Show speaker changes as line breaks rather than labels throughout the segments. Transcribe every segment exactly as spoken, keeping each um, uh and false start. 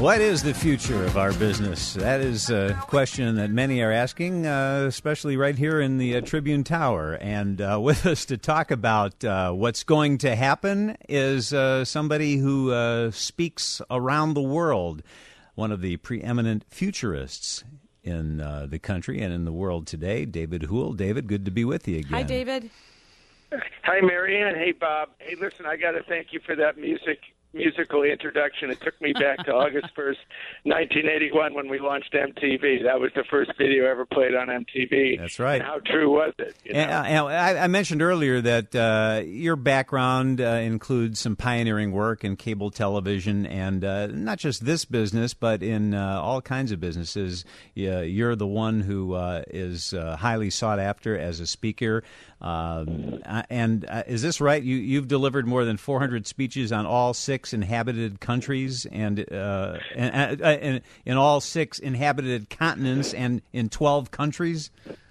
What is the future of our business? That is a question that many are asking, uh, especially right here in the uh, Tribune Tower. And uh, with us to talk about uh, what's going to happen is uh, somebody who uh, speaks around the world, one of the preeminent futurists in uh, the country and in the world today, David Houle. David, good to be with you again.
Hi, David.
Hi, Marianne. Hey, Bob. Hey, listen, I got to thank you for that music. musical introduction. It took me back to August first, nineteen eighty-one, when we launched M T V. That was the first video ever played on M T V.
That's right.
And how true was it? You know?
and, and I, I mentioned earlier that uh, your background uh, includes some pioneering work in cable television, and uh, not just this business, but in uh, all kinds of businesses. Yeah, you're the one who uh, is uh, highly sought after as a speaker. Um, and uh, is this right? You, you've delivered more than four hundred speeches on all six inhabited countries, and, uh, and, uh, and in all six inhabited continents, and in twelve countries.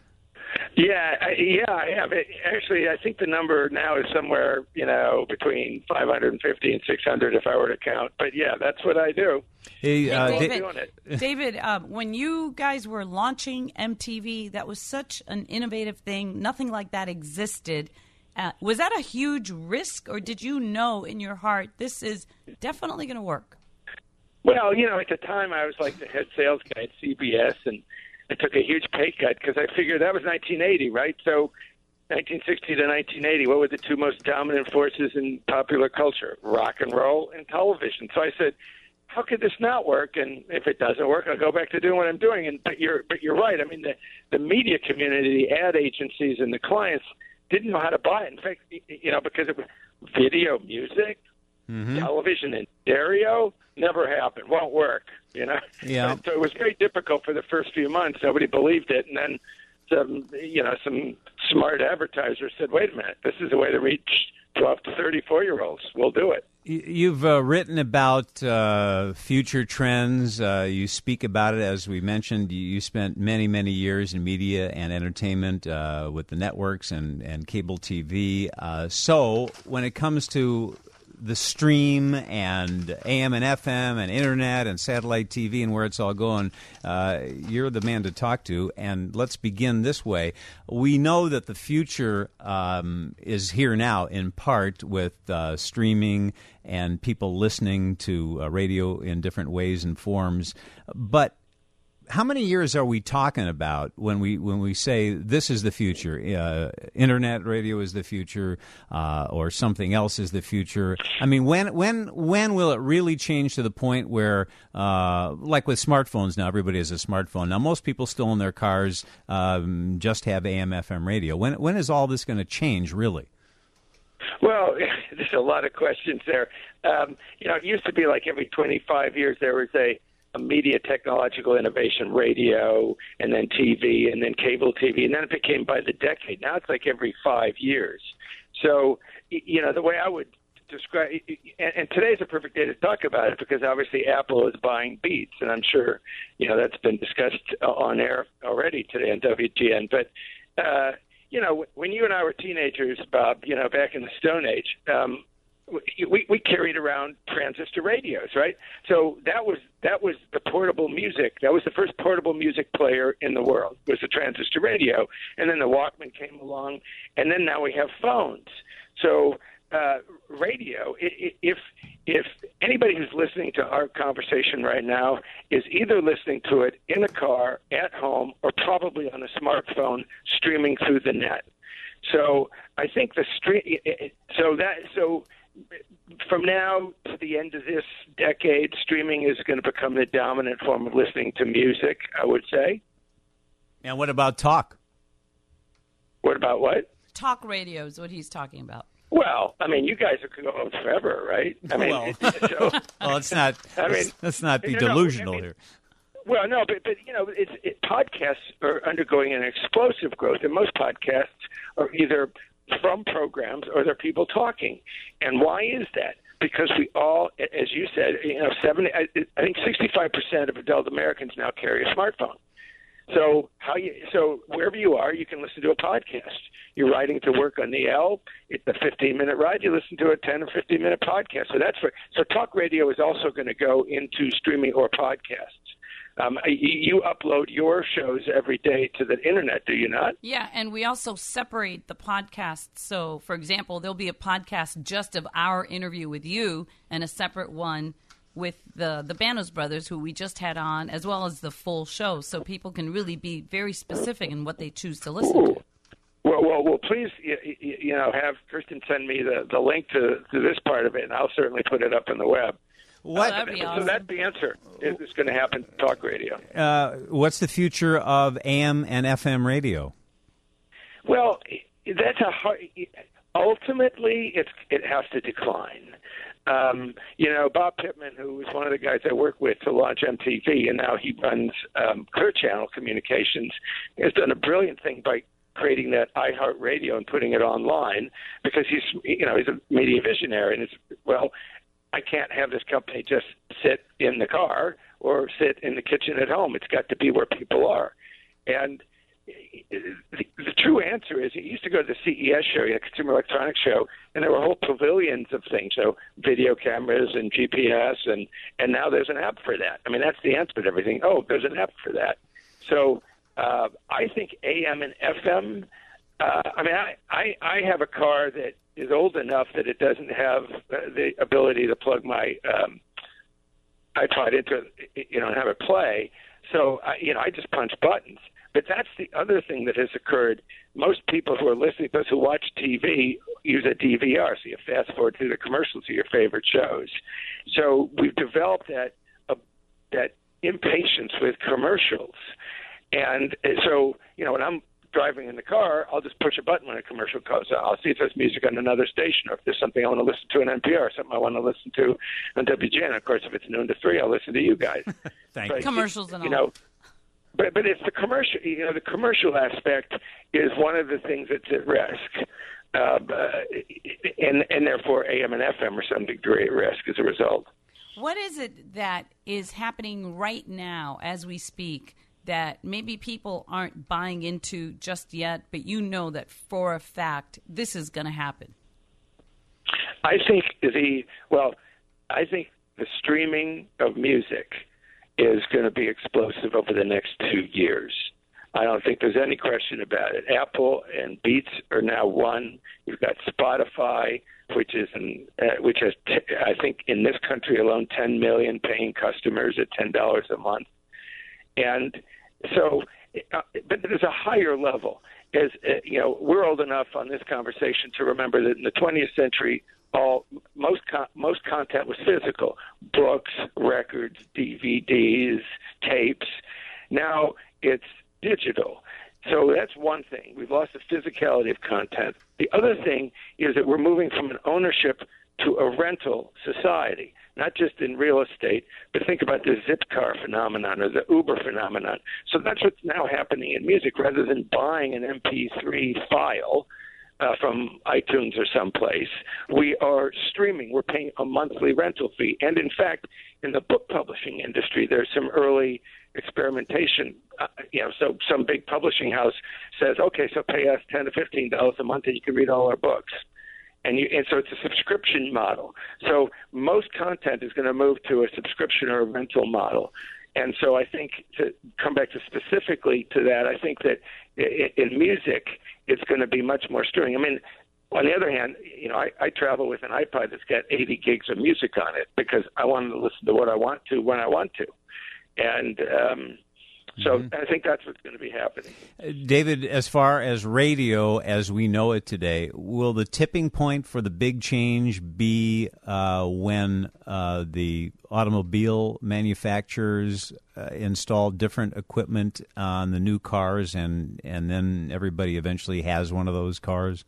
Yeah, I, yeah, I have. It, actually, I think the number now is somewhere, you know, between five hundred fifty and six hundred if I were to count. But yeah, that's what I do.
Hey, uh,
hey, David, David uh, when you guys were launching M T V, that was such an innovative thing. Nothing like that existed. Uh, was that a huge risk, or did you know in your heart this is definitely going to work?
Well, you know, at the time I was like the head sales guy at C B S, and I took a huge pay cut because I figured that was nineteen eighty, right? So nineteen sixty to nineteen eighty, what were the two most dominant forces in popular culture? Rock and roll and television. So I said, how could this not work? And if it doesn't work, I'll go back to doing what I'm doing. And but you're but you're right. I mean, the the media community, the ad agencies, and the clients didn't know how to buy it. In fact, you know, because it was video, music, mm-hmm. television, and stereo, never happened. Won't work. You know.
Yeah.
So it was very difficult for the first few months. Nobody believed it, and then some, you know, some smart advertisers said, "Wait a minute, this is a way to reach twelve to thirty-four year olds. We'll do it."
You've uh, written about uh, future trends. Uh, you speak about it, as we mentioned. You, you spent many, many years in media and entertainment uh, with the networks and, and cable T V. Uh, so when it comes to the stream and A M and F M and internet and satellite T V and where it's all going, uh, you're the man to talk to. And let's begin this way. We know that the future um, is here now, in part with uh, streaming and people listening to uh, radio in different ways and forms. But how many years are we talking about when we when we say this is the future? Uh, internet radio is the future, uh, or something else is the future. I mean, when when when will it really change to the point where, uh, like with smartphones now, everybody has a smartphone. Now, most people still in their cars um, just have A M F M radio. When when is all this going to change, really?
Well, there's a lot of questions there. Um, you know, it used to be like every twenty-five years there was a a media technological innovation, radio, and then T V, and then cable T V, and then it became by the decade. Now it's like every five years. So, you know, the way I would describe, and, and today's a perfect day to talk about it because obviously Apple is buying Beats, and I'm sure, you know, that's been discussed on air already today on W G N. But, uh, you know, when you and I were teenagers, Bob, you know, back in the Stone Age, um, We, we carried around transistor radios, right? So that was that was the portable music. That was the first portable music player in the world, was the transistor radio. And then the Walkman came along, and then now we have phones. So uh, radio, if if anybody who's listening to our conversation right now is either listening to it in a car, at home, or probably on a smartphone streaming through the net. So I think the stream. So that so. From now to the end of this decade, streaming is going to become the dominant form of listening to music, I would say.
And what about talk?
What about what?
Talk radio is what he's talking about.
Well, I mean, you guys are going on forever, right? I mean,
well,
it, so,
well, let's not. I mean, let's, let's not be
no,
delusional
no, I mean,
here.
Well, no, but but you know, it's it, podcasts are undergoing an explosive growth, and most podcasts are either from programs or they're people talking. And why is that? Because we all, as you said, you know, seventy, I, I think sixty-five percent of adult Americans now carry a smartphone. So how you so wherever you are, you can listen to a podcast. You're riding to work on the L. It's a fifteen minute ride. You listen to a ten or fifteen minute podcast. So that's for so talk radio is also going to go into streaming or podcasts. Um, you, you upload your shows every day to the internet, do you not?
Yeah, and we also separate the podcasts. So, for example, there'll be a podcast just of our interview with you and a separate one with the, the Banos brothers, who we just had on, as well as the full show, so people can really be very specific in what they choose to listen
Ooh.
to.
Well, well, well. Please, you, you know, have Kristen send me the, the link to, to this part of it, and I'll certainly put it up on the web.
What?
Oh, that'd be awesome.
So that's the answer. It's going to happen to talk radio.
Uh, what's the future of A M and F M radio?
Well, that's a hard. Ultimately, it's it has to decline. Um, you know, Bob Pittman, who was one of the guys I worked with to launch M T V, and now he runs um, Clear Channel Communications, has done a brilliant thing by creating that iHeartRadio and putting it online, because he's, you know, he's a media visionary, and it's, well, I can't have this company just sit in the car or sit in the kitchen at home. It's got to be where people are. And the, the true answer is, you used to go to the C E S show, the Consumer Electronics Show, and there were whole pavilions of things, so video cameras and G P S, and, and now there's an app for that. I mean, that's the answer to everything. Oh, there's an app for that. So uh, I think A M and F M, uh, I mean, I, I, I have a car that is old enough that it doesn't have uh, the ability to plug my um, iPod into, you know, and have it play. So, I, you know, I just punch buttons. But that's the other thing that has occurred. Most people who are listening to us who watch T V use a D V R, so you fast forward through the commercials of your favorite shows. So we've developed that uh, that impatience with commercials. And so, you know, when I'm driving in the car, I'll just push a button when a commercial comes out. I'll see if there's music on another station, or if there's something I want to listen to on N P R, something I want to listen to on W G N. Of course, if it's noon to three, I'll listen to you guys.
Thank
but
you.
Commercials and
you
all.
know, but but it's the commercial. You know, the commercial aspect is one of the things that's at risk, uh, and and therefore A M and F M are some degree at risk as a result.
What is it that is happening right now as we speak that maybe people aren't buying into just yet, but you know that for a fact this is going to happen?
I think the well, I think the streaming of music is going to be explosive over the next two years. I don't think there's any question about it. Apple and Beats are now one. You've got Spotify, which is an, uh, which has t- I think in this country alone ten million paying customers at ten dollars a month, and so, uh, but there's a higher level. As uh, you know, we're old enough on this conversation to remember that in the twentieth century, all most con- most content was physical: books, records, D V Ds, tapes. Now it's digital. So that's one thing. We've lost the physicality of content. The other thing is that we're moving from an ownership to a rental society, not just in real estate, but think about the Zipcar phenomenon or the Uber phenomenon. So that's what's now happening in music. Rather than buying an M P three file uh, from iTunes or someplace, we are streaming. We're paying a monthly rental fee. And in fact, in the book publishing industry, there's some early experimentation. Uh, you know, so some big publishing house says, okay, so pay us ten to fifteen dollars a month and you can read all our books. And, you, and so it's a subscription model. So most content is going to move to a subscription or a rental model. And so I think, to come back to specifically to that, I think that in, in music, it's going to be much more streaming. I mean, on the other hand, you know, I, I travel with an iPod that's got eighty gigs of music on it because I want to listen to what I want to when I want to. And um, so mm-hmm. I think that's what's going to be happening.
David, as far as radio as we know it today, will the tipping point for the big change be uh, when uh, the automobile manufacturers uh, install different equipment on the new cars, and, and then everybody eventually has one of those cars?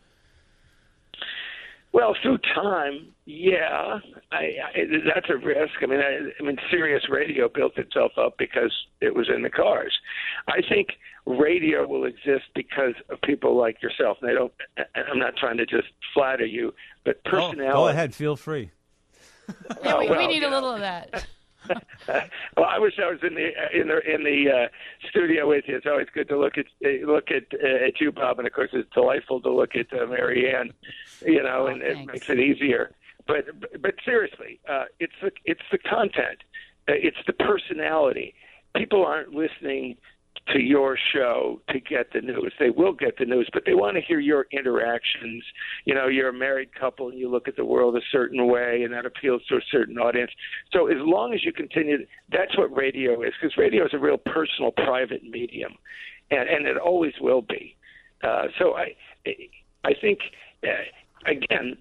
Well, through time, yeah, I, I, that's a risk. I mean, I, I mean, Sirius Radio built itself up because it was in the cars. I think radio will exist because of people like yourself. And I don't. I'm not trying to just flatter you, but personality.
Oh, go ahead, feel free.
Yeah, we,
uh, well,
we need a
know,
little of that.
Well, I wish I was in the in the in the uh, studio with you. It's always good to look at look at uh, at you, Bob, and of course it's delightful to look at uh, Mary Ann. You know,
Oh,
and it
thanks.
makes it easier. But but seriously, uh, it's the it's the content, uh, it's the personality. People aren't listening to your show to get the news. They will get the news, but they want to hear your interactions. You know, you're a married couple and you look at the world a certain way, and that appeals to a certain audience. So as long as you continue, that's what radio is, because radio is a real personal, private medium, and, and it always will be. Uh, so I, I think, uh, again,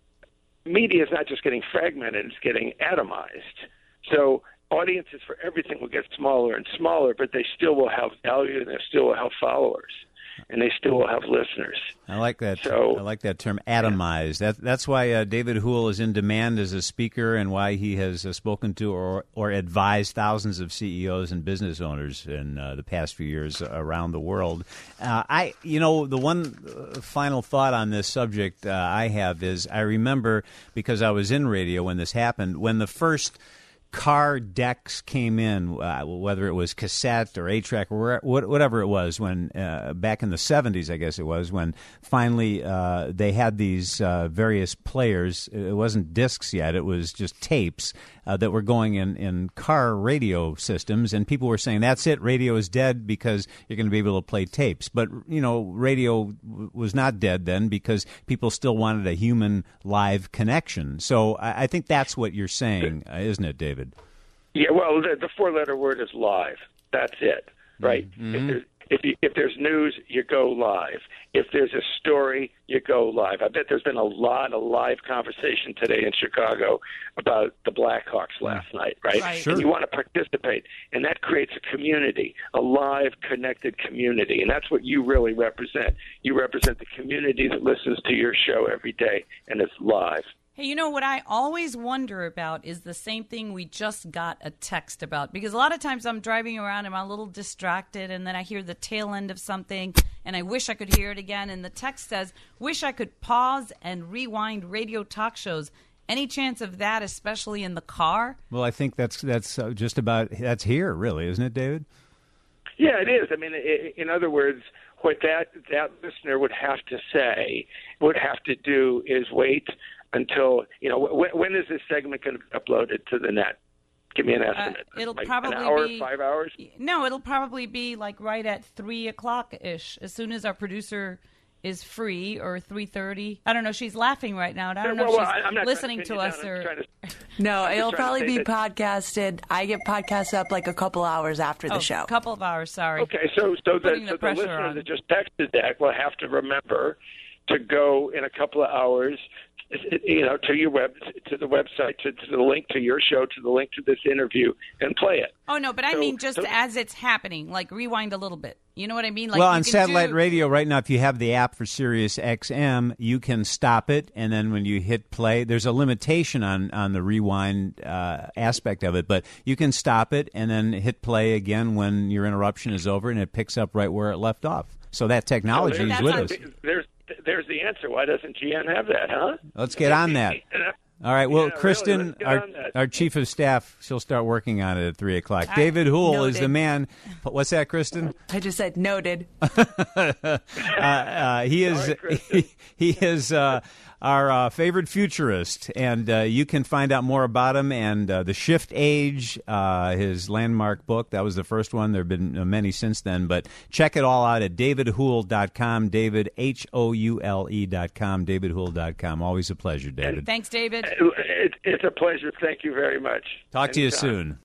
media is not just getting fragmented, it's getting atomized. So audiences for everything will get smaller and smaller, but they still will have value, and they still will have followers, and they still will have listeners.
I like that.
So,
I like that term, atomized. That, that's why uh, David Houle is in demand as a speaker, and why he has uh, spoken to or, or advised thousands of C E Os and business owners in uh, the past few years around the world. Uh, I, you know, the one uh, final thought on this subject uh, I have is I remember, because I was in radio when this happened, when the first car decks came in, uh, whether it was cassette or eight-track or whatever it was, when uh, back in the seventies, I guess it was, when finally uh, they had these uh, various players. It wasn't discs yet. It was just tapes uh, that were going in, in car radio systems, and people were saying, that's it, radio is dead because you're going to be able to play tapes. But, you know, radio w- was not dead then, because people still wanted a human live connection. So I, I think that's what you're saying, uh, isn't it, David?
Yeah, well, the, the four-letter word is live. That's it, right?
Mm-hmm.
If, there's, if, you, if there's news, you go live. If there's a story, you go live. I bet there's been a lot of live conversation today in Chicago about the Blackhawks last night, right?
Right.
Sure.
And you want to participate, and that creates a community, a live, connected community, and that's what you really represent. You represent the community that listens to your show every day, and it's live.
Hey, you know what I always wonder about is the same thing we just got a text about. Because a lot of times I'm driving around and I'm a little distracted, and then I hear the tail end of something, and I wish I could hear it again. And the text says, wish I could pause and rewind radio talk shows. Any chance of that, especially in the car?
Well, I think that's that's uh, just about, that's here, really, isn't it, David?
Yeah, it is. I mean, i in other words, what that, that listener would have to say, would have to do is wait until, you know, when, when is this segment going to be uploaded to the net? Give me an estimate.
Uh, it'll
like
probably
an hour,
be
five hours?
No, it'll probably be like right at three o'clock ish. As soon as our producer is free, or three thirty. I don't know. She's laughing right now, and I don't know
well,
if
well,
she's
I'm not
listening
trying
to
to
us
pin you
or.
down. I'm trying to-
No,
I'm just
it'll
trying to
probably
say
be
that-
podcasted. I get podcasts up like a couple hours after the
Oh,
show.
a couple of hours. Sorry.
Okay, so so the,
Putting the
so the
pressure
listener
on.
that just texted that will have to remember to go in a couple of hours, you know, to your web, to the website, to, to the link to your show, to the link to this interview, and play it.
Oh no, but I
So-
mean just
so-
as it's happening, like rewind a little bit. You know what I mean? Like
well,
you
on
can
satellite
do-
radio right now, if you have the app for Sirius X M, you can stop it, and then when you hit play, there's a limitation on, on the rewind uh, aspect of it, but you can stop it and then hit play again when your interruption is over, and it picks up right where it left off. So that technology
So
is
there's,
with
That's
us.
there's there's the answer. Why doesn't G M have that, huh?
Let's get on that. All right. Well,
Yeah, really,
Kristen,
let's get
our
on that.
our chief of staff, she'll start working on it at three o'clock. David Houle is the
noted.
man. What's that, Kristen?
I just said noted.
uh, uh, he is
Sorry,
he, he is uh, our uh, favorite futurist, and uh, you can find out more about him and uh, the Shift Age, uh, his landmark book. That was the first one. There have been uh, many since then, but check it all out at david houle dot com. David H O U L E dot com. david houle dot com. Always a pleasure, David.
Thanks, David.
It, it's a pleasure. Thank you very much.
Talk to you
Anytime.
soon.